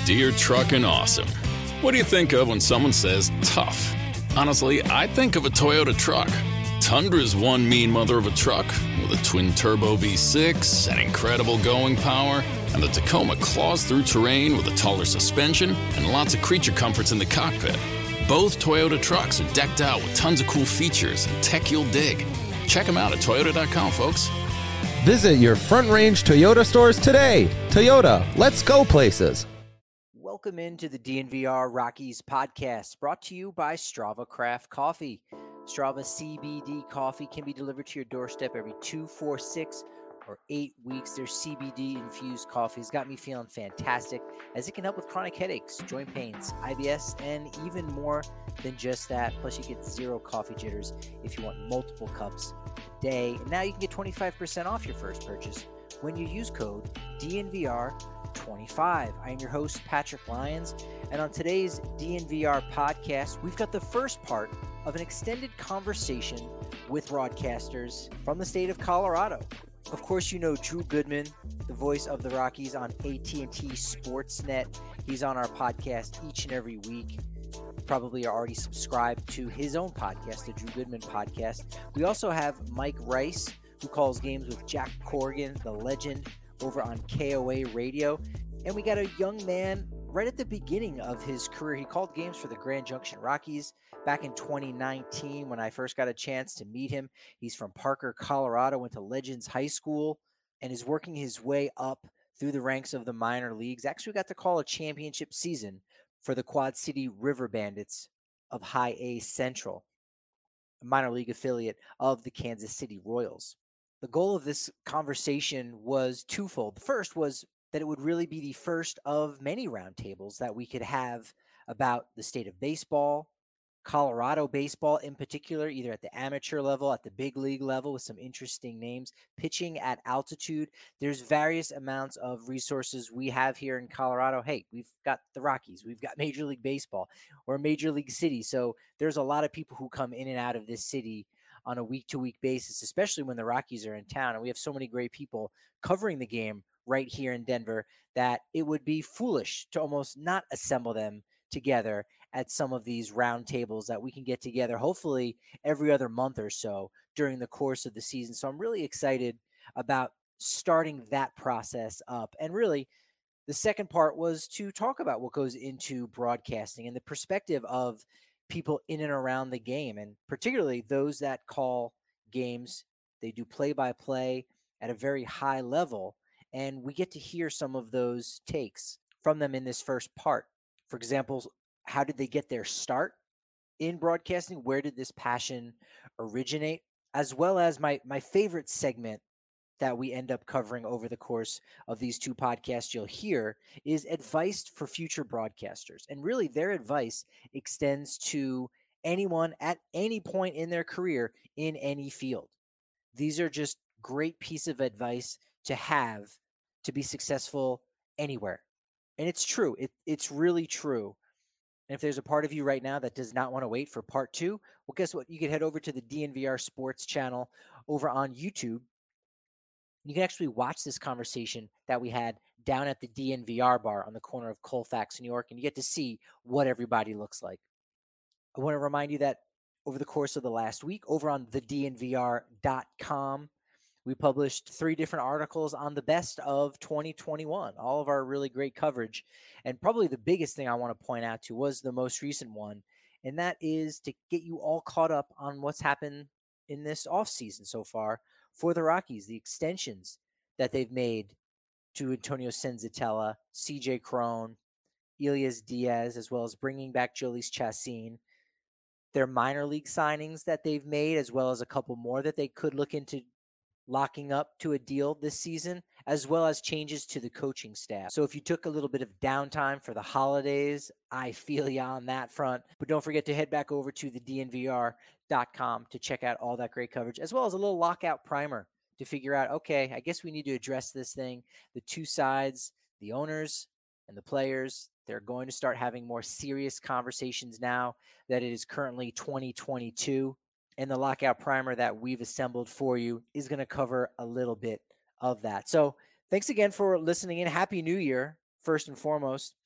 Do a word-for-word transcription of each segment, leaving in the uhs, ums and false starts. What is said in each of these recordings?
Deer Truckin' Awesome. What do you think of when someone says tough? Honestly, I think of a Toyota truck. Tundra's one mean mother of a truck with a twin-turbo V six and incredible going power, and the Tacoma claws through terrain with a taller suspension and lots of creature comforts in the cockpit. Both Toyota trucks are decked out with tons of cool features and tech you'll dig. Check them out at toyota dot com, folks. Visit your Front Range Toyota stores today. Toyota, let's go places. Welcome into the D N V R Rockies podcast, brought to you by Strava Craft Coffee. Strava C B D coffee can be delivered to your doorstep every two, four, six, or eight weeks. Their C B D-infused coffee has got me feeling fantastic, as it can help with chronic headaches, joint pains, I B S, and even more than just that. Plus, you get zero coffee jitters if you want multiple cups a day. And now you can get twenty-five percent off your first purchase when you use code D N V R twenty-five. I am your host, Patrick Lyons, and on today's D N V R podcast, we've got the first part of an extended conversation with broadcasters from the state of Colorado. Of course, you know Drew Goodman, the voice of the Rockies on A T and T Sportsnet. He's on our podcast each and every week. Probably are already subscribed to his own podcast, the Drew Goodman podcast. We also have Mike Rice, who calls games with Jack Corrigan, the legend, over on K O A Radio. And we got a young man right at the beginning of his career. He called games for the Grand Junction Rockies back in twenty nineteen when I first got a chance to meet him. He's from Parker, Colorado, went to Legends High School, and is working his way up through the ranks of the minor leagues. Actually got to call a championship season for the Quad City River Bandits of High A Central, a minor league affiliate of the Kansas City Royals. The goal of this conversation was twofold. The first was that it would really be the first of many roundtables that we could have about the state of baseball, Colorado baseball in particular, either at the amateur level, at the big league level, with some interesting names, pitching at altitude. There's various amounts of resources we have here in Colorado. Hey, we've got the Rockies, we've got Major League Baseball, we're a major league city. So there's a lot of people who come in and out of this city on a week-to-week basis, especially when the Rockies are in town. And we have so many great people covering the game right here in Denver that it would be foolish to almost not assemble them together at some of these round tables that we can get together, hopefully every other month or so during the course of the season. So I'm really excited about starting that process up. And really, the second part was to talk about what goes into broadcasting and the perspective of people in and around the game, and particularly those that call games. They do play-by-play at a very high level, and we get to hear some of those takes from them in this first part. For example, how did they get their start in broadcasting? Where did this passion originate? As well as my my favorite segment that we end up covering over the course of these two podcasts you'll hear is advice for future broadcasters. And really, their advice extends to anyone at any point in their career in any field. These are just great piece of advice to have to be successful anywhere. And it's true. It, it's really true. And if there's a part of you right now that does not want to wait for part two, well, guess what? You can head over to the D N V R Sports channel over on YouTube. You can actually watch this conversation that we had down at the D N V R bar on the corner of Colfax, New York, and you get to see what everybody looks like. I want to remind you that over the course of the last week, over on the D N V R dot com, we published three different articles on the best of twenty twenty-one, all of our really great coverage. And probably the biggest thing I want to point out to was the most recent one, and that is to get you all caught up on what's happened in this offseason so far for the Rockies, the extensions that they've made to Antonio Senzatella, C J Cron, Elias Diaz, as well as bringing back Jhoulys Chacin, their minor league signings that they've made, as well as a couple more that they could look into locking up to a deal this season, as well as changes to the coaching staff. So if you took a little bit of downtime for the holidays, I feel you on that front. But don't forget to head back over to the D N V R dot com to check out all that great coverage, as well as a little lockout primer to figure out, okay, I guess we need to address this thing. The two sides, the owners and the players, they're going to start having more serious conversations now that it is currently twenty twenty-two. And the lockout primer that we've assembled for you is going to cover a little bit of that. So thanks again for listening in. Happy New Year, first and foremost.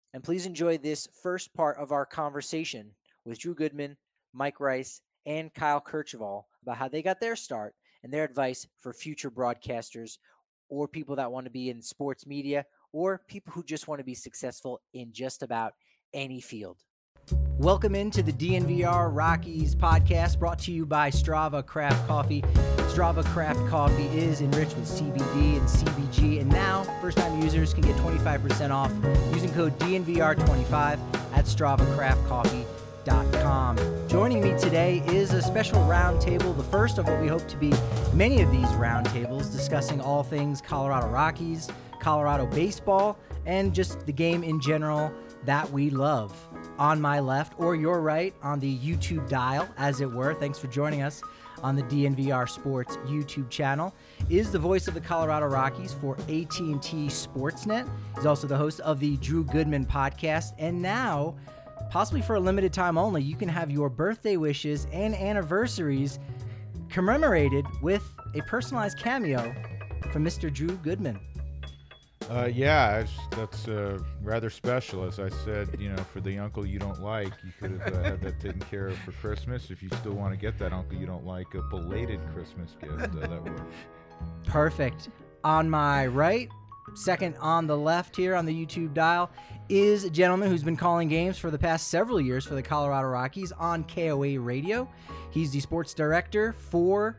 And please enjoy this first part of our conversation with Drew Goodman, Mike Rice, and Kyle Kercheval about how they got their start and their advice for future broadcasters or people that want to be in sports media or people who just want to be successful in just about any field. Welcome into the D N V R Rockies podcast, brought to you by Strava Craft Coffee. Strava Craft Coffee is enriched with C B D and C B G, and now first-time users can get twenty-five percent off using code D N V R twenty-five at strava craft coffee dot com. Joining me today is a special roundtable, the first of what we hope to be many of these roundtables, discussing all things Colorado Rockies, Colorado baseball, and just the game in general that we love. On my left, or your right, on the YouTube dial, as it were, thanks for joining us on the D N V R Sports YouTube channel, is the voice of the Colorado Rockies for A T and T Sportsnet. He's also the host of the Drew Goodman podcast, and now, possibly for a limited time only, you can have your birthday wishes and anniversaries commemorated with a personalized cameo from Mister Drew Goodman. Uh, yeah, it's, that's uh, rather special. As I said, you know, for the uncle you don't like, you could have uh, had that taken care of for Christmas. If you still want to get that uncle you don't like a belated Christmas gift, uh, that works. Perfect. On my right, second on the left here on the YouTube dial, is a gentleman who's been calling games for the past several years for the Colorado Rockies on K O A Radio. He's the sports director for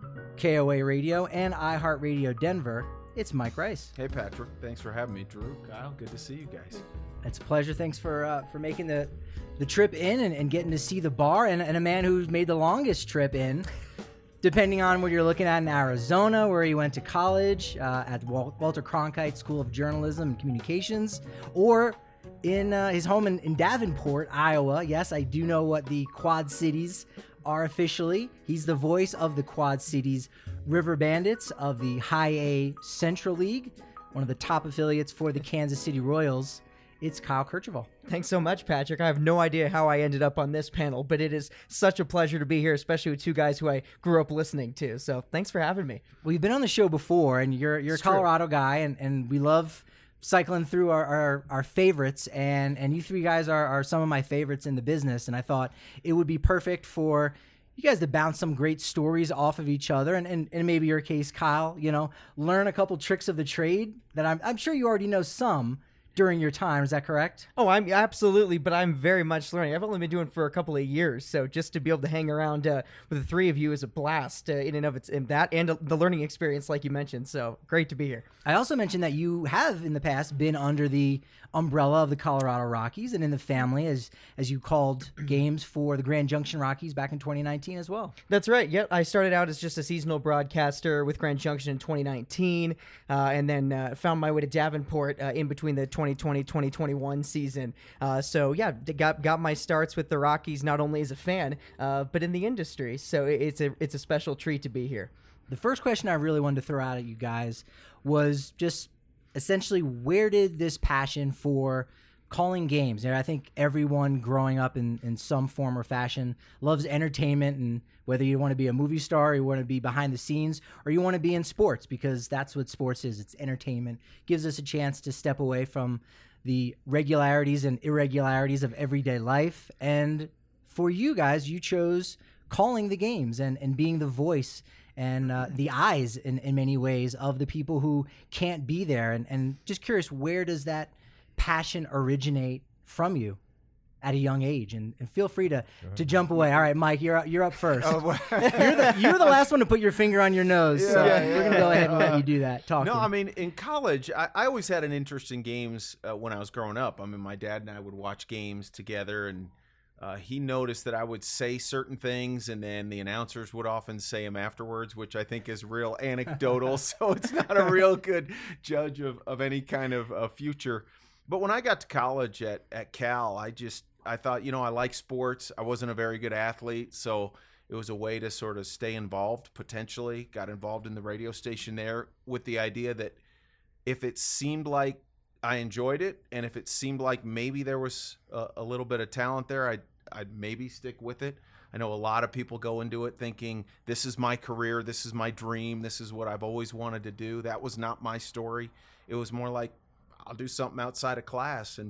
K O A Radio and iHeartRadio Denver. It's Mike Rice. Hey, Patrick. Thanks for having me. Drew, Kyle, good to see you guys. It's a pleasure. Thanks for uh, for making the, the trip in and, and getting to see the bar, and, and a man who's made the longest trip in, depending on what you're looking at, in Arizona, where he went to college uh, at Wal- Walter Cronkite School of Journalism and Communications, or in uh, his home in, in Davenport, Iowa. Yes, I do know what the Quad Cities are officially. He's the voice of the Quad Cities River Bandits of the High A Central League, one of the top affiliates for the Kansas City Royals. It's Kyle Kercheval. Thanks so much, Patrick. I have no idea how I ended up on this panel, but it is such a pleasure to be here, especially with two guys who I grew up listening to. So thanks for having me. Well, you've been on the show before, and you're you're It's a Colorado true. guy, and, and we love cycling through our, our, our favorites, and, and you three guys are, are some of my favorites in the business, and I thought it would be perfect for you guys to bounce some great stories off of each other, and, and, and maybe your case, Kyle, you know, learn a couple tricks of the trade that I'm I'm sure you already know some during your time. Is that correct? Oh, I'm absolutely, but I'm very much learning. I've only been doing it for a couple of years, so just to be able to hang around uh, with the three of you is a blast uh, in and of its in that, and uh, the learning experience, like you mentioned. So great to be here. I also mentioned that you have in the past been under the umbrella of the Colorado Rockies and in the family, as as you called games for the Grand Junction Rockies back in twenty nineteen as well. That's right. Yep, I started out as just a seasonal broadcaster with Grand Junction in twenty nineteen, uh, and then uh, found my way to Davenport uh, in between the twenty twenty twenty twenty-one season. Uh, so yeah, got got my starts with the Rockies not only as a fan, uh, but in the industry. So it's a it's a special treat to be here. The first question I really wanted to throw out at you guys was just essentially, where did this passion for calling games? And I think everyone growing up in, in some form or fashion loves entertainment, and whether you want to be a movie star, or you want to be behind the scenes, or you want to be in sports, because that's what sports is. It's entertainment. Gives us a chance to step away from the regularities and irregularities of everyday life. And for you guys, you chose calling the games and, and being the voice and uh, the eyes in, in many ways of the people who can't be there. And, and just curious, where does that passion originate from you at a young age? And, and feel free to, to jump away. All right, Mike, you're, you're up first. Oh, well. you're, the, you're the last one to put your finger on your nose, yeah, so yeah, we're going to go ahead and let you do that. Talk. No, I mean, in college, I, I always had an interest in games uh, when I was growing up. I mean, my dad and I would watch games together, and Uh, he noticed that I would say certain things, and then the announcers would often say them afterwards, which I think is real anecdotal. So it's not a real good judge of, of any kind of uh, future. But when I got to college at, at Cal, I just, I thought, you know, I like sports. I wasn't a very good athlete, so it was a way to sort of stay involved, potentially. Got involved in the radio station there with the idea that if it seemed like I enjoyed it, and if it seemed like maybe there was a, a little bit of talent there, I'd, I'd maybe stick with it. I know a lot of people go into it thinking, this is my career, this is my dream, this is what I've always wanted to do. That was not my story. It was more like, I'll do something outside of class. And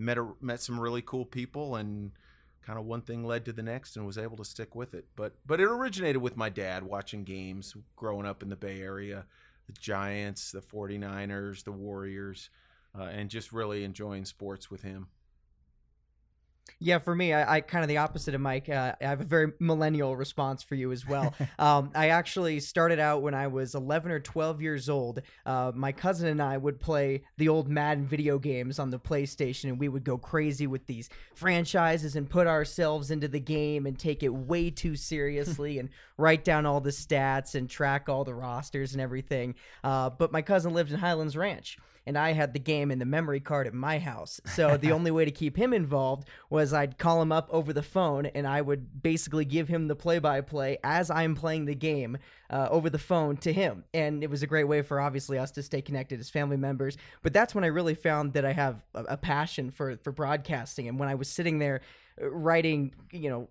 met a, met some really cool people, and kind of one thing led to the next, and was able to stick with it. But but it originated with my dad watching games growing up in the Bay Area, the Giants, the forty-niners, the Warriors, uh, and just really enjoying sports with him. Yeah, for me, I, I kind of the opposite of Mike. Uh, I have a very millennial response for you as well. um, I actually started out when I was eleven or twelve years old. Uh, my cousin and I would play the old Madden video games on the PlayStation, and we would go crazy with these franchises and put ourselves into the game and take it way too seriously and write down all the stats and track all the rosters and everything. Uh, but my cousin lived in Highlands Ranch, and I had the game in the memory card at my house. So the only way to keep him involved was I'd call him up over the phone, and I would basically give him the play-by-play as I'm playing the game uh, over the phone to him. And it was a great way for, obviously, us to stay connected as family members. But that's when I really found that I have a, a passion for, for broadcasting. And when I was sitting there writing, you know,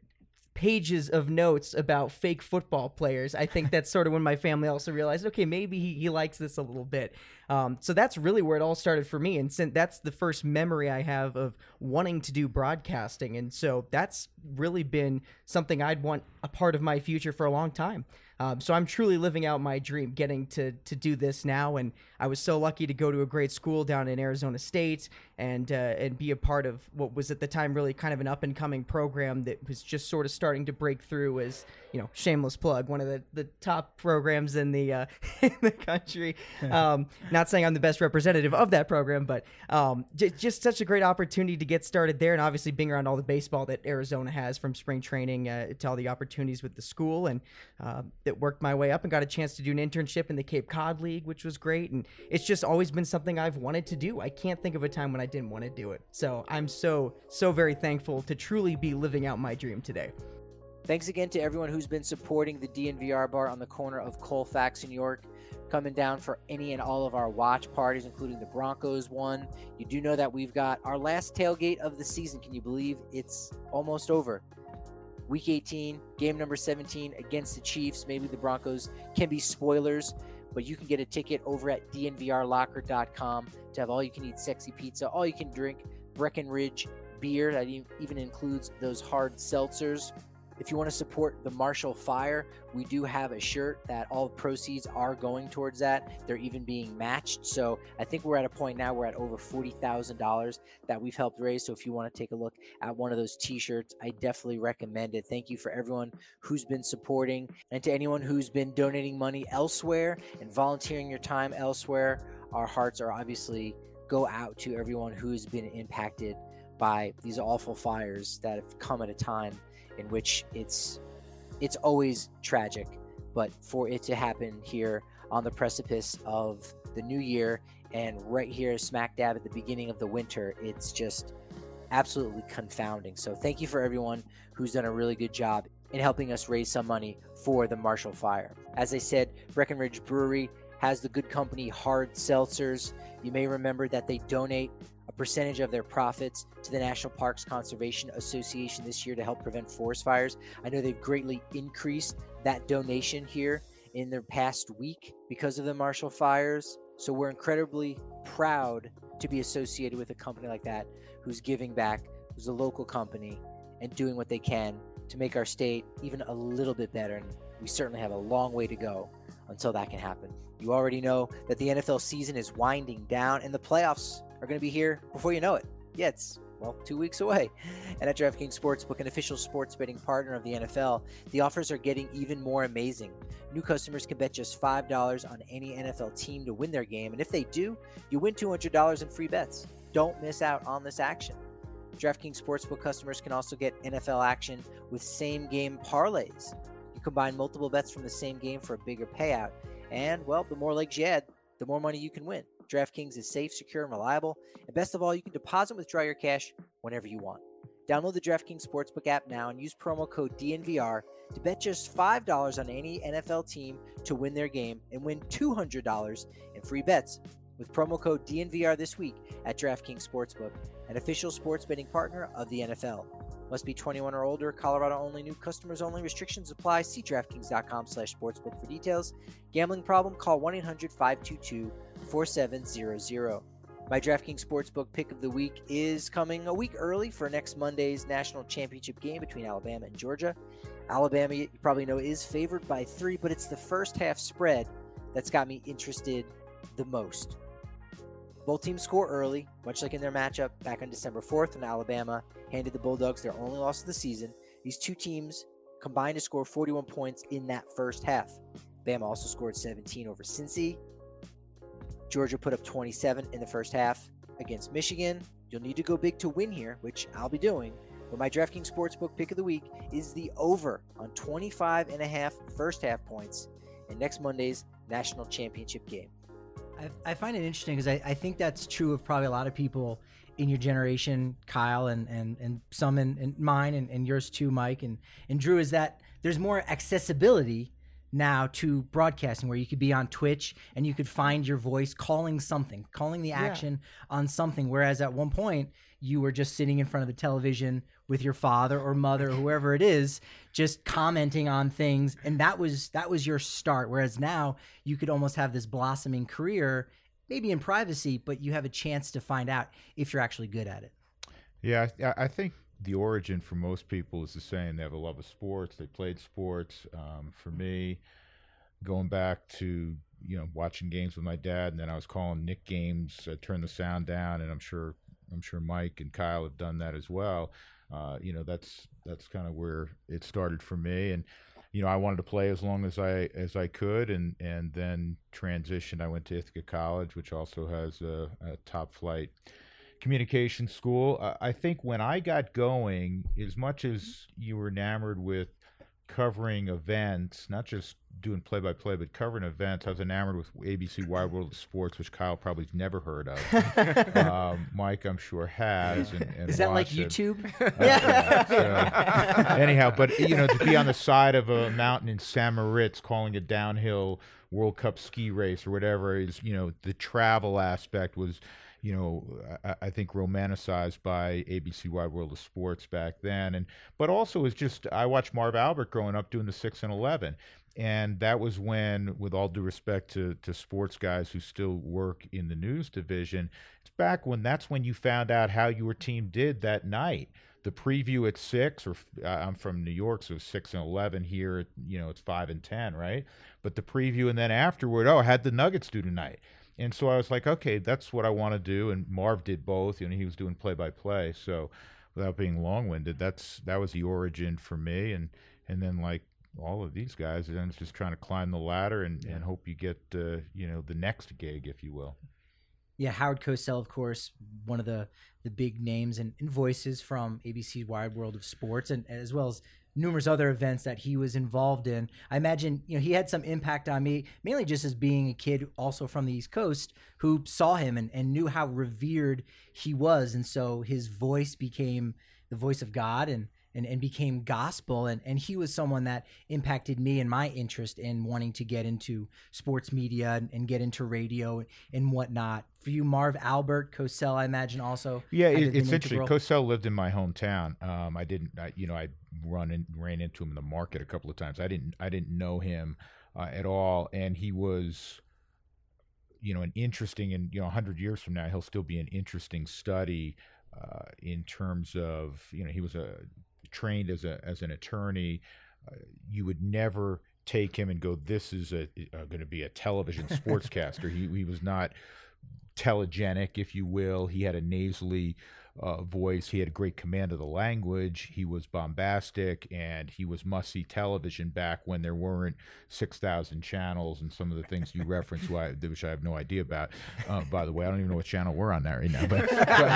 pages of notes about fake football players, I think that's sort of when my family also realized, okay, maybe he, he likes this a little bit. Um, so that's really where it all started for me. And since that's the first memory I have of wanting to do broadcasting. And so that's really been something I'd want a part of my future for a long time. Um, so I'm truly living out my dream, getting to to do this now. And I was so lucky to go to a great school down in Arizona State and uh, and be a part of what was at the time really kind of an up and coming program that was just sort of starting to break through as, you know, shameless plug, one of the, the top programs in the uh, in the country. Um, not saying I'm the best representative of that program, but um, j- just such a great opportunity to get started there. And obviously being around all the baseball that Arizona has, from spring training uh, to all the opportunities with the school, and uh, that worked my way up and got a chance to do an internship in the Cape Cod League, which was great. And it's just always been something I've wanted to do. I can't think of a time when I didn't want to do it. So I'm so, so very thankful to truly be living out my dream today. Thanks again to everyone who's been supporting the D N V R bar on the corner of Colfax and York, coming down for any and all of our watch parties, including the Broncos one. You do know that we've got our last tailgate of the season. Can you believe it's almost over? Week eighteen, game number seventeen against the Chiefs. Maybe the Broncos can be spoilers, but you can get a ticket over at D N V R locker dot com to have all you can eat sexy pizza, all you can drink Breckenridge beer. That even includes those hard seltzers. If you want to support the Marshall Fire, we do have a shirt that all proceeds are going towards that. They're even being matched. So I think we're at a point now, we're at over forty thousand dollars that we've helped raise. So if you want to take a look at one of those t-shirts, I definitely recommend it. Thank you for everyone who's been supporting, and to anyone who's been donating money elsewhere and volunteering your time elsewhere. Our hearts are obviously go out to everyone who's been impacted by these awful fires that have come at a time in which it's it's always tragic, but for it to happen here on the precipice of the new year and right here smack dab at the beginning of the winter, it's just absolutely confounding. So thank you for everyone who's done a really good job in helping us raise some money for the Marshall Fire. As I said, Breckenridge Brewery has the good company Hard Seltzers. You may remember that they donate a percentage of their profits to the National Parks Conservation Association this year to help prevent forest fires. I know they've greatly increased that donation here in the past week because of the Marshall fires. So we're incredibly proud to be associated with a company like that who's giving back, who's a local company, and doing what they can to make our state even a little bit better. And we certainly have a long way to go until that can happen. You already know that the N F L season is winding down and the playoffs are going to be here before you know it. Yeah, it's, well, two weeks away. And at DraftKings Sportsbook, an official sports betting partner of the N F L, the offers are getting even more amazing. New customers can bet just five dollars on any N F L team to win their game. And if they do, you win two hundred dollars in free bets. Don't miss out on this action. DraftKings Sportsbook customers can also get N F L action with same-game parlays. You combine multiple bets from the same game for a bigger payout. And, well, the more legs you add, the more money you can win. DraftKings is safe, secure, and reliable. And best of all, you can deposit and withdraw your cash whenever you want. Download the DraftKings Sportsbook app now and use promo code D N V R to bet just five dollars on any N F L team to win their game and win two hundred dollars in free bets with promo code D N V R this week at DraftKings Sportsbook, an official sports betting partner of the N F L. Must be twenty-one or older. Colorado only. New customers only. Restrictions apply. See DraftKings.com slash sportsbook for details. Gambling problem? Call one eight hundred five two two four seven zero zero. My DraftKings Sportsbook pick of the week is coming a week early for next Monday's national championship game between Alabama and Georgia. Alabama, you probably know, is favored by three, but it's the first half spread that's got me interested the most. Both teams score early, much like in their matchup back on December fourth when Alabama handed the Bulldogs their only loss of the season. These two teams combined to score forty-one points in that first half. Bama also scored seventeen over Cincy. Georgia put up twenty-seven in the first half against Michigan. You'll need to go big to win here, which I'll be doing. But my DraftKings Sportsbook pick of the week is the over on twenty-five and a half first half points in next Monday's national championship game. I, I find it interesting because I, I think that's true of probably a lot of people in your generation, Kyle, and and, and some in, in mine and, and yours too, Mike, and, and Drew, is that there's more accessibility now to broadcasting where you could be on Twitch and you could find your voice calling something, calling the action yeah. on something. Whereas at one point you were just sitting in front of the television with your father or mother or whoever it is, just commenting on things. And that was, that was your start. Whereas now you could almost have this blossoming career, maybe in privacy, but you have a chance to find out if you're actually good at it. Yeah. I, I think the origin for most people is the same. They have a love of sports. They played sports. Um, for me, going back to, you know, watching games with my dad, and then I was calling Nick games, I turned the sound down, and I'm sure, I'm sure Mike and Kyle have done that as well. Uh, you know, that's, that's kind of where it started for me. And, you know, I wanted to play as long as I, as I could, and, and then transitioned. I went to Ithaca College, which also has a, a top flight communication school. Uh, I think when I got going, as much as you were enamored with covering events, not just doing play-by-play, but covering events, I was enamored with A B C Wide World of Sports, which Kyle probably's never heard of. um, Mike, I'm sure, has. And, and Is that like it. YouTube? Uh, yeah. So, anyhow, but, you know, to be on the side of a mountain in St. Moritz calling a downhill World Cup ski race or whatever is, you know, the travel aspect was, you know, I, I think romanticized by A B C Wide World of Sports back then. And but also it's just, I watched Marv Albert growing up doing the six and eleven. And that was when, with all due respect to, to sports guys who still work in the news division, it's back when that's when you found out how your team did that night. The preview at six, or uh, I'm from New York, so six and eleven here, you know, it's five and ten, right? But the preview and then afterward, oh, how'd the Nuggets do tonight? And so I was like, okay, that's what I want to do. And Marv did both. You know, he was doing play-by-play. So without being long-winded, that's that was the origin for me. And and then like all of these guys, then it's just trying to climb the ladder and, yeah. and hope you get uh, you know, the next gig, if you will. Yeah, Howard Cosell, of course, one of the the big names and, and voices from A B C's Wide World of Sports, and as well as numerous other events that he was involved in. I imagine, you know, he had some impact on me, mainly just as being a kid also from the East Coast who saw him and, and knew how revered he was. And so his voice became the voice of God and and, and became gospel. And, and he was someone that impacted me and my interest in wanting to get into sports media and, and get into radio and whatnot. For you, Marv Albert, Cosell, I imagine also. Yeah, it, it's interesting. Cosell lived in my hometown. Um, I didn't, I, you know, I run and ran into him in the market a couple of times. I didn't, I didn't know him uh, at all, and he was, you know, an interesting, and you know, a hundred years from now, he'll still be an interesting study uh, in terms of, you know, he was a trained as a as an attorney. Uh, you would never take him and go, this is a, a going to be a television sportscaster. he he was not telegenic, if you will. He had a nasally uh, voice. He had a great command of the language. He was bombastic, and he was must-see television back when there weren't six thousand channels and some of the things you referenced, which I have no idea about. Uh, by the way, I don't even know what channel we're on there right now. But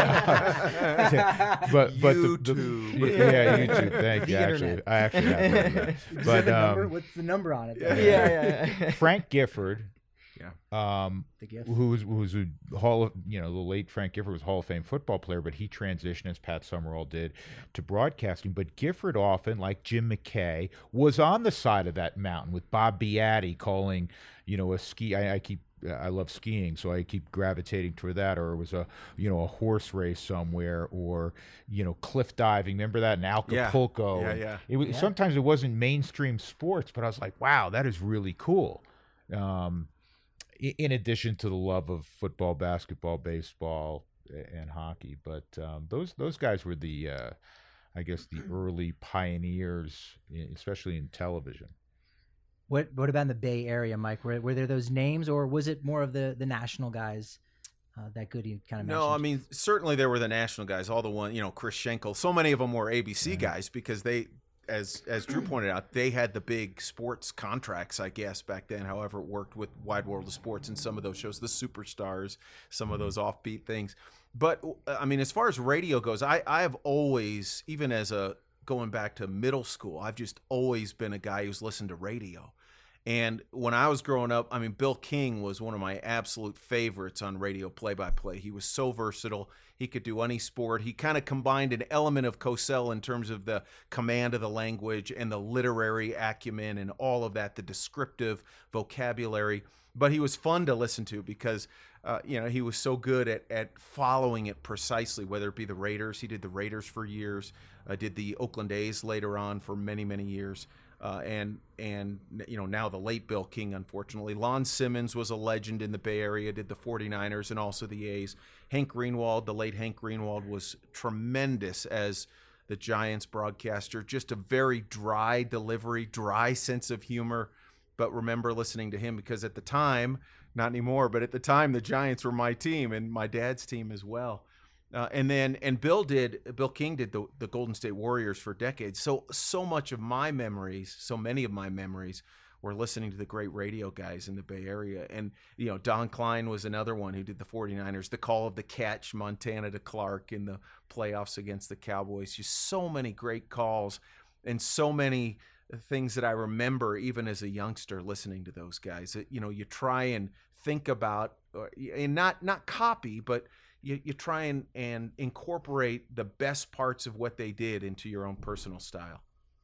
but, uh, but, but YouTube. The, the, yeah, YouTube. Thank The you. Actually, internet. I actually have heard of that. Is But there the um, number? What's the number on it? Yeah. though? Yeah, yeah, yeah. Frank Gifford. Yeah. Um, The gift. who's who's a Hall of, you know, the late Frank Gifford was a Hall of Fame football player, but he transitioned, as Pat Summerall did, to broadcasting. But Gifford often, like Jim McKay, was on the side of that mountain with Bob Beatty calling, you know, a ski. I, I keep I love skiing, so I keep gravitating toward that. Or it was a, you know, a horse race somewhere, or, you know, cliff diving. Remember that in Acapulco? Yeah, yeah. It was, Yeah. Sometimes it wasn't mainstream sports, but I was like, wow, that is really cool. Um, i- in addition to the love of football, basketball, baseball, a- and hockey. But um, those those guys were the, uh, I guess, the early pioneers, i- especially in television. What What about in the Bay Area, Mike? Were, were there those names, or was it more of the the national guys uh, that Goody kind of mentioned? No, I mean, certainly there were the national guys, all the one, you know, Chris Schenkel. So many of them were A B C guys because they, as as Drew pointed out, they had the big sports contracts, I guess, back then, however it worked with Wide World of Sports and some of those shows, the Superstars, some of those offbeat things. But, I mean, as far as radio goes, I, I have always, even as a, going back to middle school, I've just always been a guy who's listened to radio. And when I was growing up, I mean, Bill King was one of my absolute favorites on radio play-by-play. He was so versatile. He could do any sport. He kind of combined an element of Cosell in terms of the command of the language and the literary acumen and all of that, the descriptive vocabulary. But he was fun to listen to because, uh, you know, he was so good at, at following it precisely, whether it be the Raiders. He did the Raiders for years, uh, did the Oakland A's later on for many, many years. Uh, and, and you know, now the late Bill King, unfortunately. Lon Simmons was a legend in the Bay Area, did the forty-niners and also the A's. Hank Greenwald, the late Hank Greenwald, was tremendous as the Giants broadcaster. Just a very dry delivery, dry sense of humor. But remember listening to him because at the time, not anymore, but at the time, the Giants were my team and my dad's team as well. Uh, and then, and Bill did, Bill King did the, the Golden State Warriors for decades. So, so much of my memories, so many of my memories were listening to the great radio guys in the Bay Area. And, you know, Don Klein was another one who did the forty-niners, the call of the catch, Montana to Clark in the playoffs against the Cowboys. Just so many great calls and so many things that I remember even as a youngster listening to those guys. You know, you try and think about, and not, not copy, but You, you try and, and incorporate the best parts of what they did into your own personal style.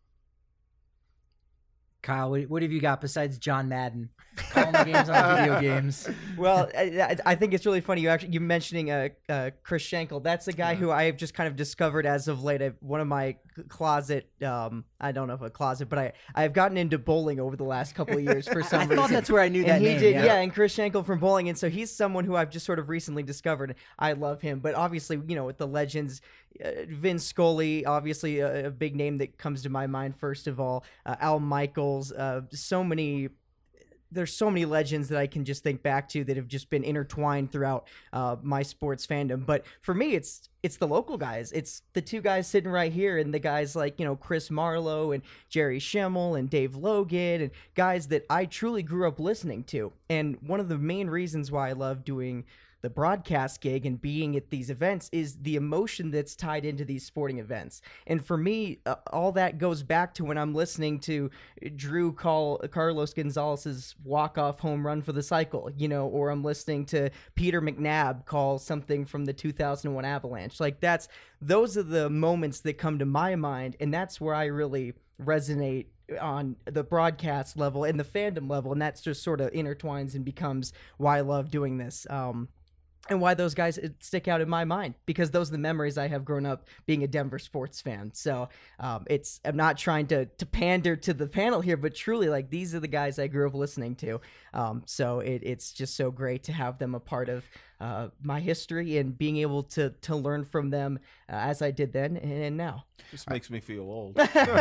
Kyle, what, what have you got besides John Madden calling the games on video games? Well, I, I think it's really funny. You actually you mentioning uh, uh, Chris Schenkel. That's a guy yeah. who I have just kind of discovered as of late. I've, one of my closet, um, I don't know if a closet, but I I've gotten into bowling over the last couple of years for some I reason. I thought that's where I knew and that he name. Did, yeah. yeah, and Chris Schenkel from bowling, and so he's someone who I've just sort of recently discovered. I love him, but obviously, you know, with the legends. Uh, Vin Scully, obviously a, a big name that comes to my mind first of all. Uh, Al Michaels, uh, so many. There's so many legends that I can just think back to that have just been intertwined throughout uh, my sports fandom. But for me, it's it's the local guys. It's the two guys sitting right here, and the guys like you know Chris Marlowe and Jerry Schimmel and Dave Logan, and guys that I truly grew up listening to. And one of the main reasons why I love doing the broadcast gig and being at these events is the emotion that's tied into these sporting events. And for me, uh, all that goes back to when I'm listening to Drew call Carlos Gonzalez's walk-off home run for the cycle, you know, or I'm listening to Peter McNabb call something from the two thousand one Avalanche. Like that's, those are the moments that come to my mind. And that's where I really resonate on the broadcast level and the fandom level. And that's just sort of intertwines and becomes why I love doing this. Um, And why those guys stick out in my mind, because those are the memories I have grown up being a Denver sports fan. So um, it's I'm not trying to to pander to the panel here, but truly, like these are the guys I grew up listening to. Um, so it, it's just so great to have them a part of uh, my history and being able to to learn from them uh, as I did then and now. This makes me feel old.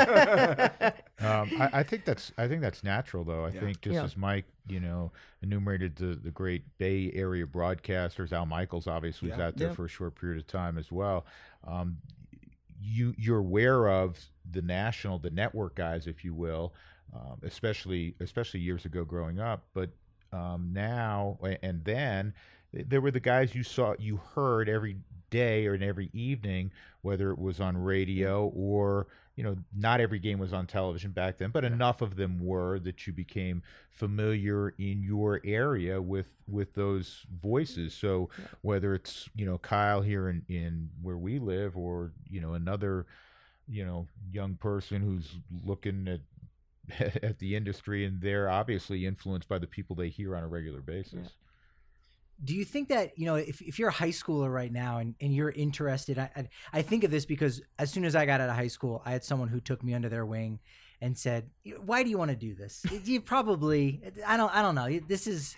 um, I, I think that's I think that's natural, though. I Yeah. think just Yeah. as Mike, you know, enumerated the, the great Bay Area broadcasters, Al Michaels obviously was Yeah. out there Yeah. for a short period of time as well. Um, you you're aware of the national, the network guys, if you will, um, especially especially years ago growing up, but um, now and then there were the guys you saw, you heard every day or in every evening, whether it was on radio or, you know, not every game was on television back then, but enough of them were that you became familiar in your area with with those voices. So whether it's, you know, Kyle here in, in where we live, or, you know, another, you know, young person who's looking at at the industry, and they're obviously influenced by the people they hear on a regular basis. Yeah. Do you think that, you know, if, if you're a high schooler right now and, and you're interested, I, I I think of this because as soon as I got out of high school, I had someone who took me under their wing and said, why do you want to do this? You probably, I don't, I don't know. This is,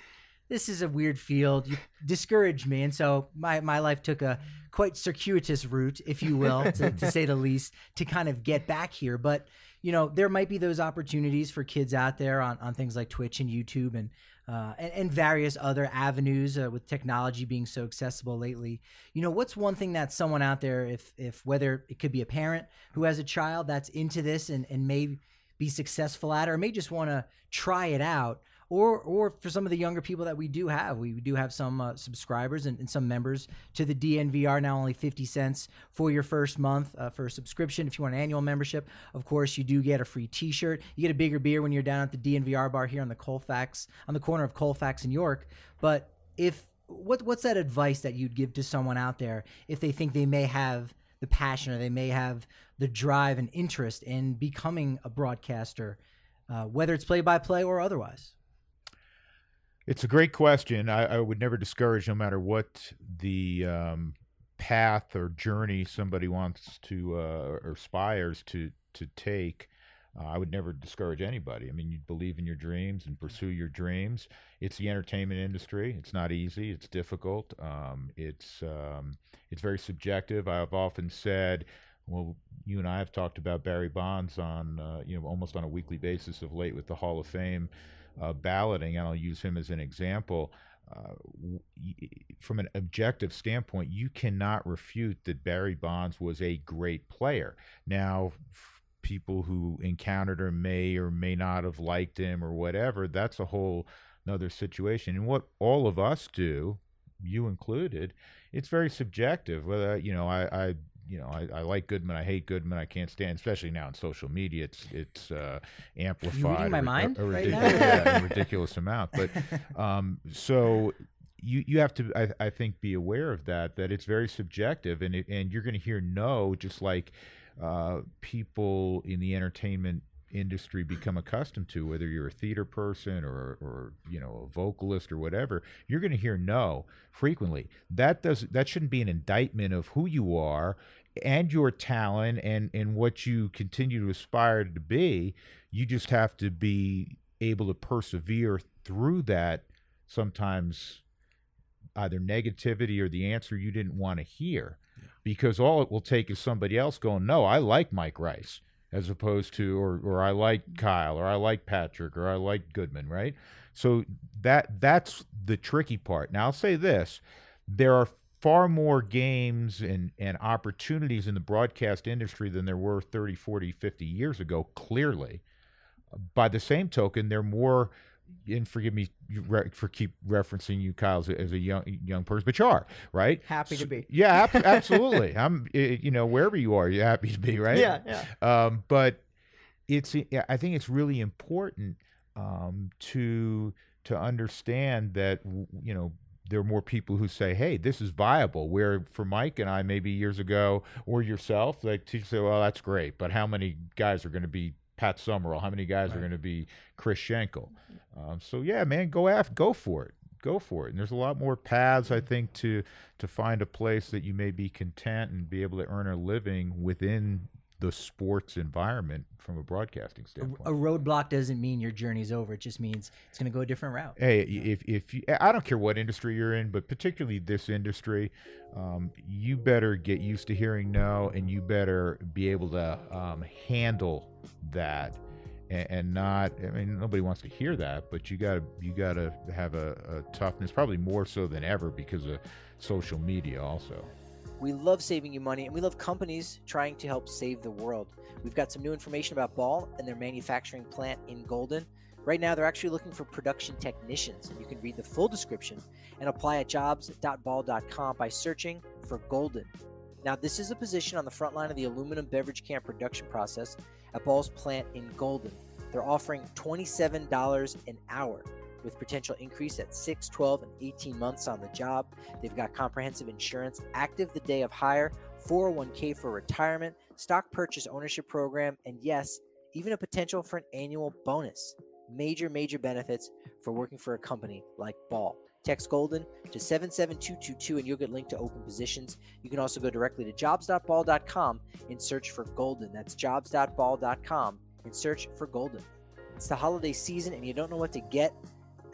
this is a weird field. You discouraged me. And so my, my life took a quite circuitous route, if you will, to, to say the least, to kind of get back here. But, you know, there might be those opportunities for kids out there on, on things like Twitch and YouTube and, uh, and, and various other avenues uh, with technology being so accessible lately. You know, what's one thing that someone out there, if, if whether it could be a parent who has a child that's into this and, and may be successful at it, or may just want to try it out, or or for some of the younger people that we do have, we do have some uh, subscribers and, and some members to the D N V R, now only fifty cents for your first month uh, for a subscription. If you want an annual membership, of course, you do get a free t-shirt. You get a bigger beer when you're down at the D N V R bar here on the Colfax, on the corner of Colfax and York. But if what what's that advice that you'd give to someone out there if they think they may have the passion or they may have the drive and interest in becoming a broadcaster, uh, whether it's play-by-play or otherwise? It's a great question. I, I would never discourage, no matter what the um, path or journey somebody wants to uh, or aspires to to take. Uh, I would never discourage anybody. I mean, you believe in your dreams and pursue your dreams. It's the entertainment industry. It's not easy. It's difficult. Um, it's um, it's very subjective. I've often said, well, you and I have talked about Barry Bonds on uh, you know almost on a weekly basis of late with the Hall of Fame Uh, balloting, and I'll use him as an example. Uh, w- from an objective standpoint, you cannot refute that Barry Bonds was a great player. Now, f- people who encountered him may or may not have liked him or whatever. That's a whole another situation. And what all of us do, you included, it's very subjective. Whether you know, I. I You know, I, I like Goodman. I hate Goodman. I can't stand, especially now in social media. It's it's uh, amplified. You reading my a, mind a, a, right ridiculous, now? yeah, a ridiculous amount. But um, so you you have to, I, I think, be aware of that. That it's very subjective, and it, and you're going to hear no, just like uh, people in the entertainment industry become accustomed to, whether you're a theater person or or you know a vocalist or whatever, you're going to hear no frequently. That does that shouldn't be an indictment of who you are and your talent and and what you continue to aspire to be. You just have to be able to persevere through that, sometimes either negativity or the answer you didn't want to hear, yeah. Because all it will take is somebody else going, no, I like Mike Rice, as opposed to, or or I like Kyle, or I like Patrick, or I like Goodman, right? So that that's the tricky part. Now, I'll say this. There are far more games and, and opportunities in the broadcast industry than there were thirty, forty, fifty years ago, clearly. By the same token, there are more, and forgive me for keep referencing you, Kyle, as a, as a young young person, but you are, right? Happy so, to be. Yeah, ab- absolutely. I'm, you know, wherever you are, you're happy to be, right? Yeah, yeah. Um, but it's, I think it's really important um, to to understand that, you know, there are more people who say, hey, this is viable, where for Mike and I, maybe years ago, or yourself, like to say, well, that's great, but how many guys are going to be Pat Summerall? How many guys right. are going to be Chris Schenkel? Um, so yeah, man, go after, go for it, go for it. And there's a lot more paths, I think, to to find a place that you may be content and be able to earn a living within the sports environment from a broadcasting standpoint. A, a roadblock doesn't mean your journey's over. It just means it's going to go a different route. Hey, if if you, I don't care what industry you're in, but particularly this industry, um, you better get used to hearing no, and you better be able to um, handle that, and, and not. I mean, nobody wants to hear that, but you gotta you gotta have a, a toughness, probably more so than ever because of social media, also. We love saving you money, and we love companies trying to help save the world. We've got some new information about Ball and their manufacturing plant in Golden. Right now, they're actually looking for production technicians, and you can read the full description and apply at jobs dot ball dot com by searching for Golden. Now, this is a position on the front line of the aluminum beverage can production process at Ball's plant in Golden. They're offering twenty-seven dollars an hour, with potential increase at six, twelve, and eighteen months on the job. They've got comprehensive insurance, active the day of hire, four oh one k for retirement, stock purchase ownership program, and yes, even a potential for an annual bonus. Major, major benefits for working for a company like Ball. Text Golden to seven seven two two two and you'll get linked to open positions. You can also go directly to jobs dot ball dot com and search for Golden. That's jobs dot ball dot com and search for Golden. It's the holiday season and you don't know what to get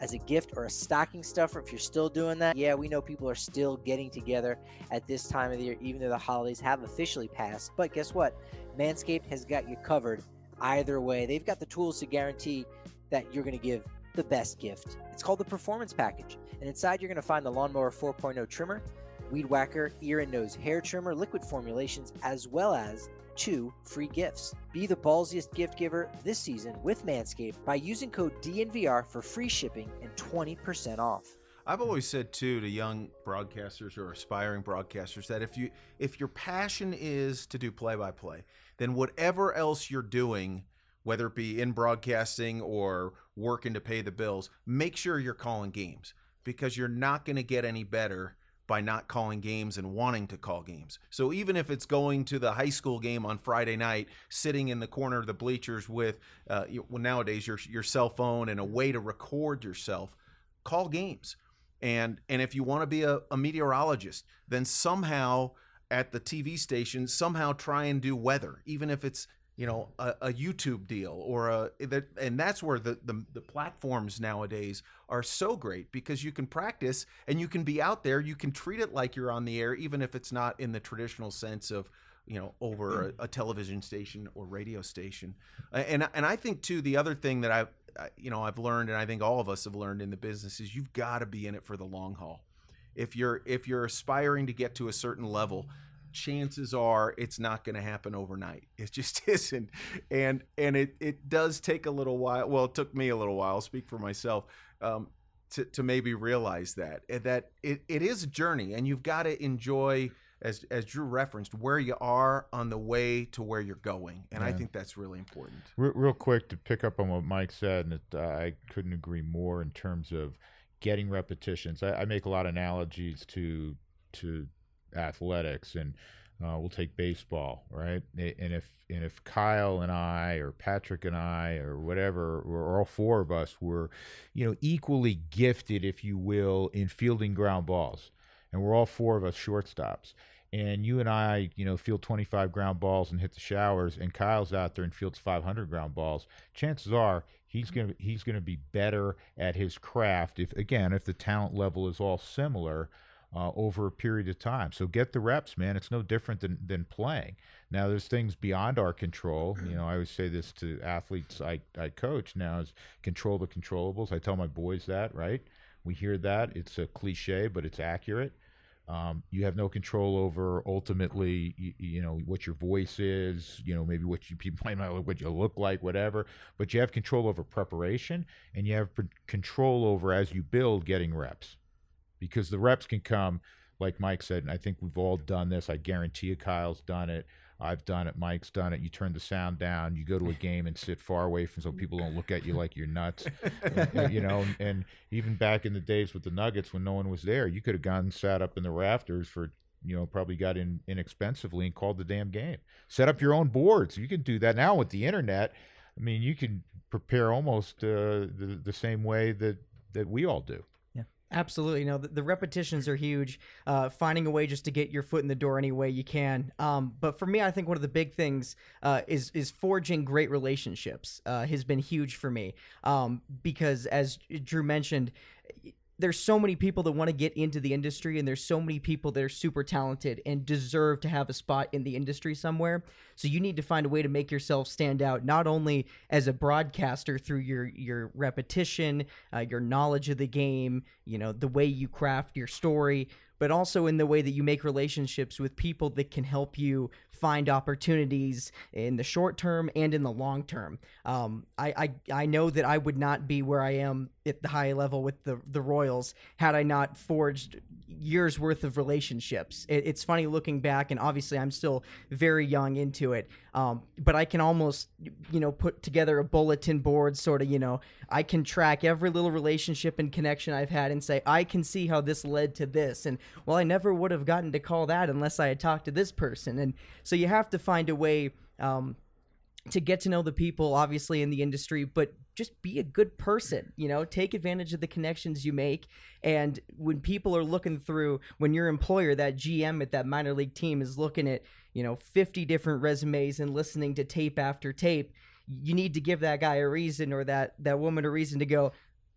as a gift or a stocking stuffer if you're still doing that. Yeah, we know people are still getting together at this time of the year, even though the holidays have officially passed. But guess what? Manscaped has got you covered either way. They've got the tools to guarantee that you're going to give the best gift. It's called the Performance Package. And inside, you're going to find the Lawnmower four point oh trimmer, Weed Whacker ear and nose hair trimmer, liquid formulations, as well as two free gifts. Be the ballsiest gift giver this season with Manscaped by using code D N V R for free shipping and twenty percent off. I've always said too to young broadcasters or aspiring broadcasters that if you if your passion is to do play-by-play, then whatever else you're doing, whether it be in broadcasting or working to pay the bills, make sure you're calling games, because you're not going to get any better by not calling games and wanting to call games. So even if it's going to the high school game on Friday night, sitting in the corner of the bleachers with, uh, you, well, nowadays your your cell phone and a way to record yourself, call games. And and if you want to be a, a meteorologist, then somehow at the T V station, somehow try and do weather, even if it's, you know, a, a YouTube deal or a, that, and that's where the, the, the platforms nowadays are so great, because you can practice and you can be out there. You can treat it like you're on the air, even if it's not in the traditional sense of, you know, over a, a television station or radio station. And, and I think too, the other thing that I've, you know, I've learned, and I think all of us have learned in the business, is you've got to be in it for the long haul. If you're, if you're aspiring to get to a certain level, chances are it's not going to happen overnight. It just isn't. And and it, it does take a little while. Well, it took me a little while, I'll speak for myself, um, to, to maybe realize that, that it, it is a journey, and you've got to enjoy, as as Drew referenced, where you are on the way to where you're going. And yeah. I think that's really important. Real, real quick to pick up on what Mike said, and it, uh, I couldn't agree more in terms of getting repetitions. I, I make a lot of analogies to to athletics, and uh, we'll take baseball, right? And if and if Kyle and I, or Patrick and I, or whatever, or all four of us were, you know, equally gifted, if you will, in fielding ground balls, and we're all four of us shortstops, and you and I, you know, field twenty-five ground balls and hit the showers, and Kyle's out there and fields five hundred ground balls, chances are he's gonna he's gonna be better at his craft, if again if the talent level is all similar. Uh, over a period of time. So get the reps, man. It's no different than, than playing. Now, there's things beyond our control. You know, I always say this to athletes I, I coach now, is control the controllables. I tell my boys that, right? We hear that. It's a cliche, but it's accurate. Um, you have no control over, ultimately, you, you know, what your voice is, you know, maybe what you people might not what you look like, whatever. But you have control over preparation, and you have pr- control over, as you build, getting reps. Because the reps can come, like Mike said, and I think we've all done this. I guarantee you Kyle's done it. I've done it. Mike's done it. You turn the sound down. You go to a game and sit far away from, so people don't look at you like you're nuts. and, you know, and, and even back in the days with the Nuggets when no one was there, you could have gone and sat up in the rafters for, you know, probably got in inexpensively and called the damn game. Set up your own boards. You can do that now with the internet. I mean, you can prepare almost uh, the, the same way that, that we all do. Absolutely. You know, the, the repetitions are huge, uh, finding a way just to get your foot in the door any way you can. Um, but for me, I think one of the big things uh, is is forging great relationships uh, has been huge for me um, because, as Drew mentioned, there's so many people that want to get into the industry, and there's so many people that are super talented and deserve to have a spot in the industry somewhere. So you need to find a way to make yourself stand out, not only as a broadcaster through your, your repetition, uh, your knowledge of the game, you know, the way you craft your story, but also in the way that you make relationships with people that can help you find opportunities in the short term and in the long term. Um, I, I I know that I would not be where I am at the high level with the the Royals had I not forged years worth of relationships. It, it's funny looking back, and obviously I'm still very young into it, um, but I can almost, you know, put together a bulletin board sort of, you know, I can track every little relationship and connection I've had and say, I can see how this led to this. And well, I never would have gotten to call that unless I had talked to this person. And so you have to find a way um, to get to know the people, obviously, in the industry, but just be a good person, you know, take advantage of the connections you make. And when people are looking through, when your employer, that G M at that minor league team, is looking at, you know, fifty different resumes and listening to tape after tape, you need to give that guy a reason, or that, that woman a reason to go,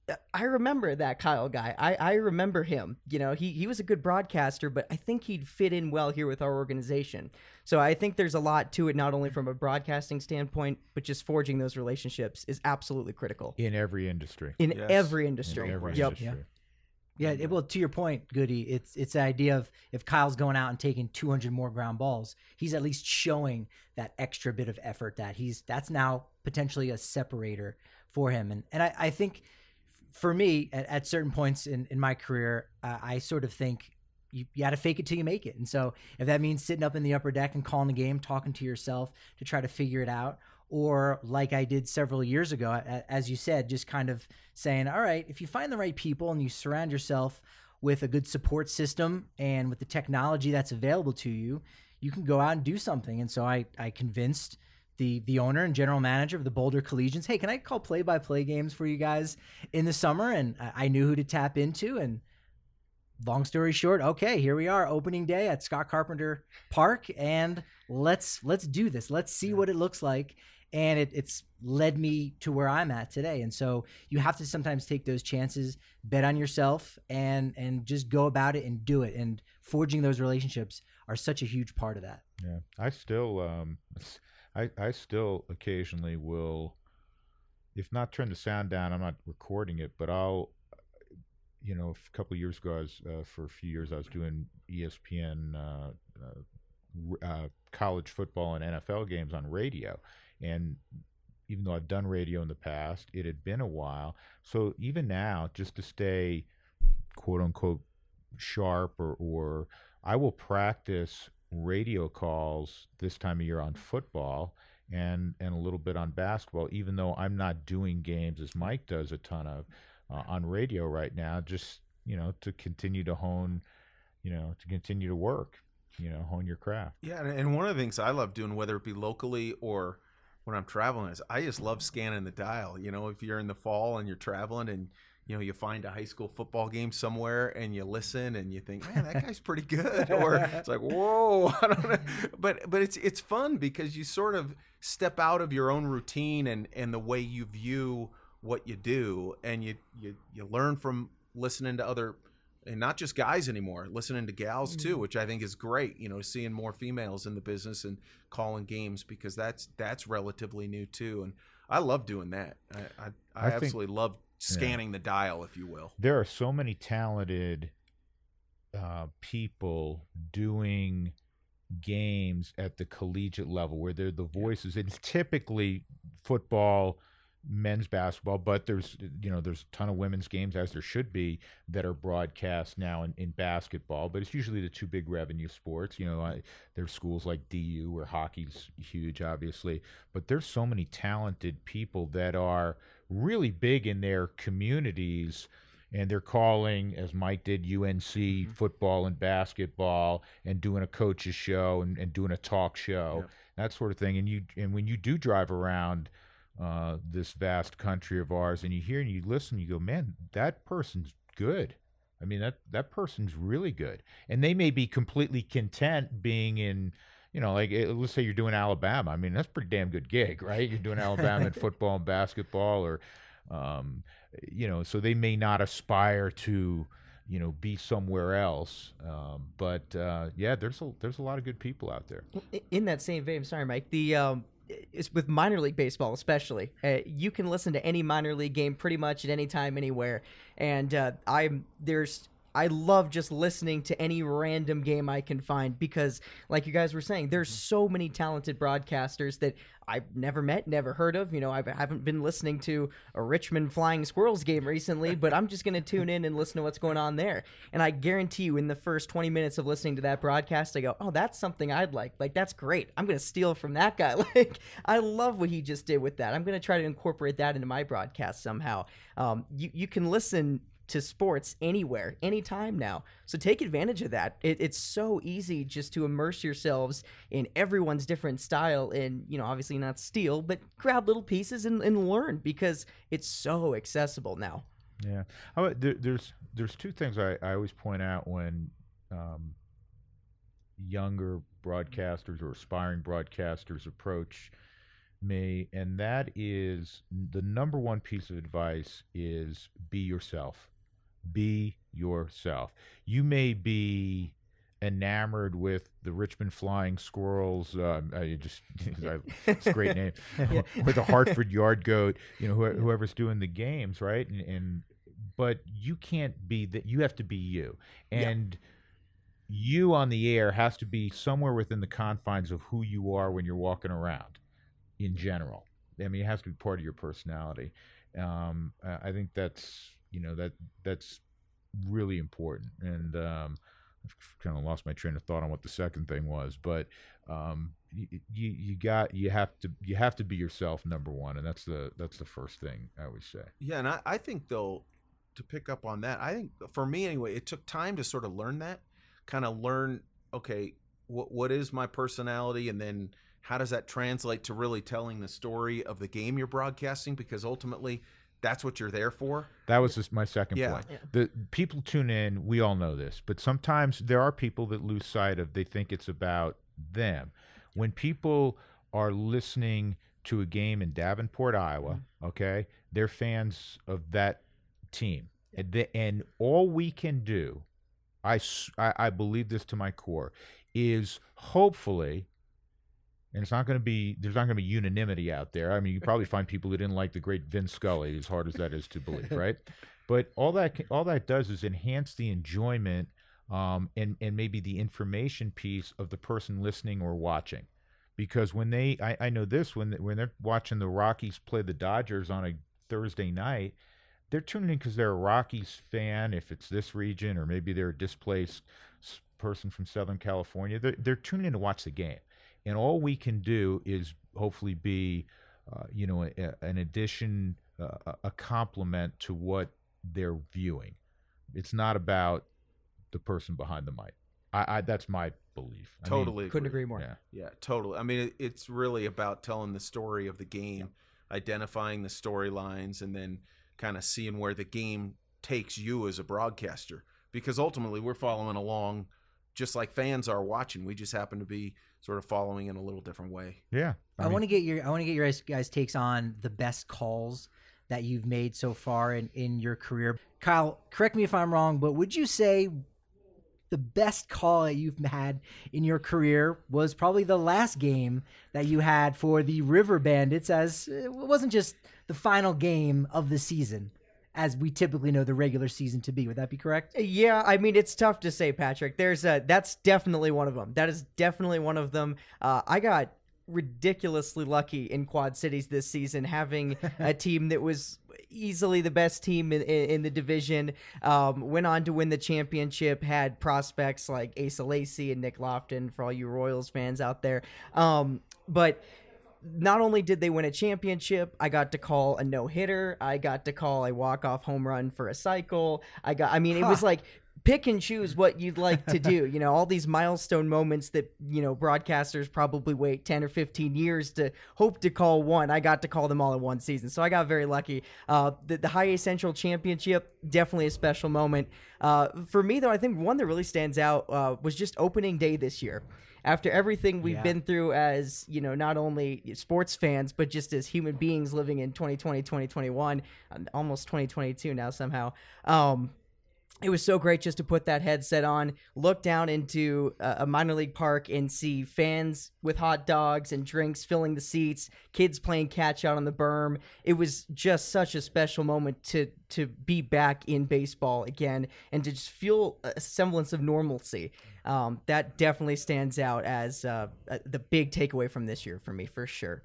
I remember that Kyle guy. I, I remember him. You know, he, he was a good broadcaster, but I think he'd fit in well here with our organization. So I think there's a lot to it, not only from a broadcasting standpoint, but just forging those relationships is absolutely critical. In every industry. In Yes. every industry. In every Yep. industry. Yeah, it, well, to your point, Goody, it's it's the idea of if Kyle's going out and taking two hundred more ground balls, he's at least showing that extra bit of effort that he's that's now potentially a separator for him. And and I, I think for me, at, at certain points in, in my career, uh, I sort of think you, you got to fake it till you make it. And so if that means sitting up in the upper deck and calling the game, talking to yourself to try to figure it out, or like I did several years ago, as you said, just kind of saying, all right, if you find the right people and you surround yourself with a good support system and with the technology that's available to you, you can go out and do something. And so I, I convinced the the owner and general manager of the Boulder Collegians, hey, can I call play-by-play games for you guys in the summer? And I knew who to tap into. And long story short, okay, here we are, opening day at Scott Carpenter Park, and let's let's do this. Let's see what it looks like. And it, it's led me to where I'm at today. And so you have to sometimes take those chances, bet on yourself, and and just go about it and do it. And forging those relationships are such a huge part of that. Yeah, I still, um, I I still occasionally will, if not turn the sound down, I'm not recording it, but I'll, you know, a couple of years ago, I was uh, for a few years I was doing E S P N uh, uh, uh, college football and N F L games on radio. And even though I've done radio in the past, it had been a while. So even now, just to stay quote unquote sharp, or, or I will practice radio calls this time of year on football and, and a little bit on basketball, even though I'm not doing games as Mike does a ton of uh, on radio right now, just, you know, to continue to hone, you know, to continue to work, you know, hone your craft. Yeah, and- and one of the things I love doing, whether it be locally or when I'm traveling, is I just love scanning the dial. You know, if you're in the fall and you're traveling and, you know, you find a high school football game somewhere and you listen and you think, man, that guy's pretty good. Or it's like, whoa, I don't know. But but it's it's fun because you sort of step out of your own routine and, and the way you view what you do, and you, you, you learn from listening to other, and not just guys anymore, listening to gals too, which I think is great. You know, seeing more females in the business and calling games, because that's that's relatively new too. And I love doing that. I I, I, I think- absolutely love scanning the dial, if you will. There are so many talented uh, people doing games at the collegiate level where they're the voices. It's typically football, men's basketball, but there's, you know, there's a ton of women's games, as there should be, that are broadcast now in, in basketball, but it's usually the two big revenue sports. You know, I, there's schools like D U where hockey's huge, obviously, but there's so many talented people that are really big in their communities, and they're calling, as Mike did, U N C mm-hmm. football and basketball, and doing a coach's show and, and doing a talk show, yep. that sort of thing. And you, and when you do drive around uh, this vast country of ours, and you hear and you listen, you go, man, that person's good. I mean, that, that person's really good. And they may be completely content being in, you know, like, let's say you're doing Alabama. I mean, that's a pretty damn good gig, right? You're doing Alabama in football and basketball, or, um, you know, so they may not aspire to, you know, be somewhere else. Um, but, uh, yeah, there's a, there's a lot of good people out there. In that same vein, sorry, Mike, the, um, it's with minor league baseball, especially, uh, you can listen to any minor league game pretty much at any time, anywhere. And, uh, I'm, there's, I love just listening to any random game I can find, because, like you guys were saying, there's so many talented broadcasters that I've never met, never heard of. You know, I haven't been listening to a Richmond Flying Squirrels game recently, but I'm just going to tune in and listen to what's going on there. And I guarantee you, in the first twenty minutes of listening to that broadcast, I go, oh, that's something I'd like. Like, that's great. I'm going to steal from that guy. Like, I love what he just did with that. I'm going to try to incorporate that into my broadcast somehow. Um, you, you can listen to sports anywhere, anytime now. So take advantage of that. It, it's so easy just to immerse yourselves in everyone's different style, and, you know, obviously not steal, but grab little pieces and, and learn, because it's so accessible now. Yeah. How about, there, there's there's two things I, I always point out when um, younger broadcasters or aspiring broadcasters approach me, and that is the number one piece of advice is be yourself. Be yourself. You may be enamored with the Richmond Flying Squirrels. Um, I just it's a great name. Yeah. Or the Hartford Yard Goat. You know, wh- whoever's doing the games, right? And, and but you can't be that. You have to be you, and you on the air has to be somewhere within the confines of who you are when you're walking around. In general, I mean, it has to be part of your personality. Um, I I think that's you know that that's really important, and um, I've kind of lost my train of thought on what the second thing was, but um, you, you you got you have to you have to be yourself, number one, and that's the that's the first thing I would say. Yeah, and I, I think though, to pick up on that, I think for me anyway, it took time to sort of learn that, kind of learn, okay, what what is my personality, and then how does that translate to really telling the story of the game you're broadcasting? Because ultimately, that's what you're there for. That was just my second Yeah. point. The people tune in. We all know this, but sometimes there are people that lose sight of. They think it's about them. When people are listening to a game in Davenport, Iowa, okay, they're fans of that team, and, the, and all we can do, I, s- I I believe this to my core, is hopefully. And it's not going to be, there's not going to be unanimity out there. I mean, you probably find people who didn't like the great Vince Scully, as hard as that is to believe, right? But all that can, all that does is enhance the enjoyment um, and, and maybe the information piece of the person listening or watching. Because when they, I, I know this, when, when they're watching the Rockies play the Dodgers on a Thursday night, they're tuning in because they're a Rockies fan, if it's this region, or maybe they're a displaced s- person from Southern California. They're, they're tuning in to watch the game. And all we can do is hopefully be, uh, you know, a, a, an addition, uh, a complement to what they're viewing. It's not about the person behind the mic. I, I that's my belief. I mean, Totally Couldn't agree more. yeah. Yeah, totally. I mean, it, it's really about telling the story of the game, identifying the storylines, and then kind of seeing where the game takes you as a broadcaster. Because ultimately, we're following along just like fans are watching. We just happen to be sort of following in a little different way. Yeah. I, mean, want to get your I want to get your guys, guys takes on the best calls that you've made so far in, in your career. Kyle, correct me if I'm wrong, but would you say the best call that you've had in your career was probably the last game that you had for the River Bandits, as it wasn't just the final game of the season, as we typically know the regular season to be? Would that be correct? Yeah, I mean, it's tough to say, Patrick. There's a that's definitely one of them. That is definitely one of them. Uh, I got ridiculously lucky in Quad Cities this season, having a team that was easily the best team in, in, in the division. Um, went on to win the championship. Had prospects like Asa Lacy and Nick Lofton for all you Royals fans out there. Um, but. Not only did they win a championship, I got to call a no-hitter. I got to call a walk-off home run for a cycle. I got, I mean, it was like pick and choose what you'd like to do. You know, all these milestone moments that, you know, broadcasters probably wait ten or fifteen years to hope to call one. I got to call them all in one season. So I got very lucky. Uh, the, the High A Central Championship, definitely a special moment. Uh, for me, though, I think one that really stands out uh, was just opening day this year. After everything we've Yeah. been through as, you know, not only sports fans, but just as human beings living in twenty twenty, twenty twenty-one, um, almost twenty twenty-two now somehow. Um, it was so great just to put that headset on, look down into a, a minor league park and see fans with hot dogs and drinks filling the seats, kids playing catch out on the berm. It was just such a special moment to to be back in baseball again and to just feel a semblance of normalcy. Um, that definitely stands out as uh, uh, the big takeaway from this year for me, for sure.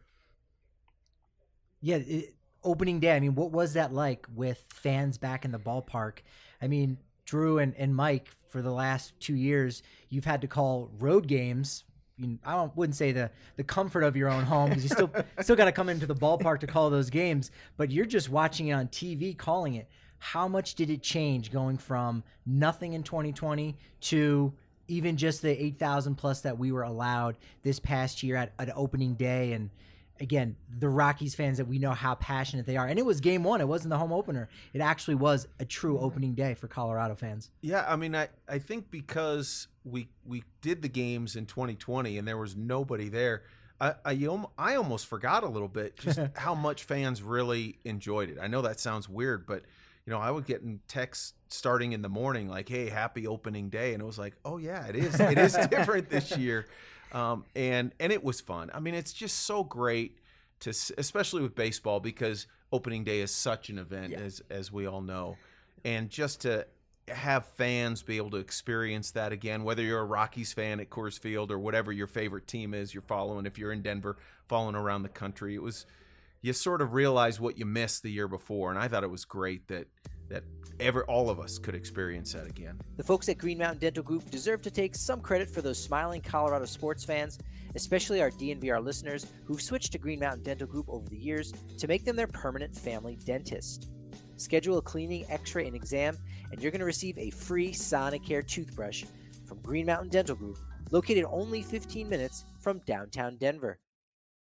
Yeah, it, opening day. I mean, what was that like with fans back in the ballpark? I mean, Drew and, and Mike, for the last two years, you've had to call road games. You know, I don't, wouldn't say the, the comfort of your own home, because you still still got to come into the ballpark to call those games, but you're just watching it on T V, calling it. How much did it change going from nothing in twenty twenty to even just the eight thousand plus that we were allowed this past year at, at opening day? And again, the Rockies fans that we know how passionate they are. And it was game one. It wasn't the home opener. It actually was a true opening day for Colorado fans. Yeah, I mean, I, I think because we we did the games in twenty twenty and there was nobody there, I, I, alm- I almost forgot a little bit just how much fans really enjoyed it. I know that sounds weird, but you know, I would get in texts starting in the morning like, "Hey, happy opening day," and it was like, "Oh yeah, it is. It is different this year," um, and and it was fun. I mean, it's just so great to, especially with baseball, because opening day is such an event, Yeah. as as we all know, and just to have fans be able to experience that again, whether you're a Rockies fan at Coors Field or whatever your favorite team is you're following. If you're in Denver, following around the country, it was. You sort of realize what you missed the year before, and I thought it was great that that ever all of us could experience that again. The folks at Green Mountain Dental Group deserve to take some credit for those smiling Colorado sports fans, especially our D N V R listeners who've switched to Green Mountain Dental Group over the years to make them their permanent family dentist. Schedule a cleaning, x-ray, and exam, and you're going to receive a free Sonicare toothbrush from Green Mountain Dental Group, located only fifteen minutes from downtown Denver.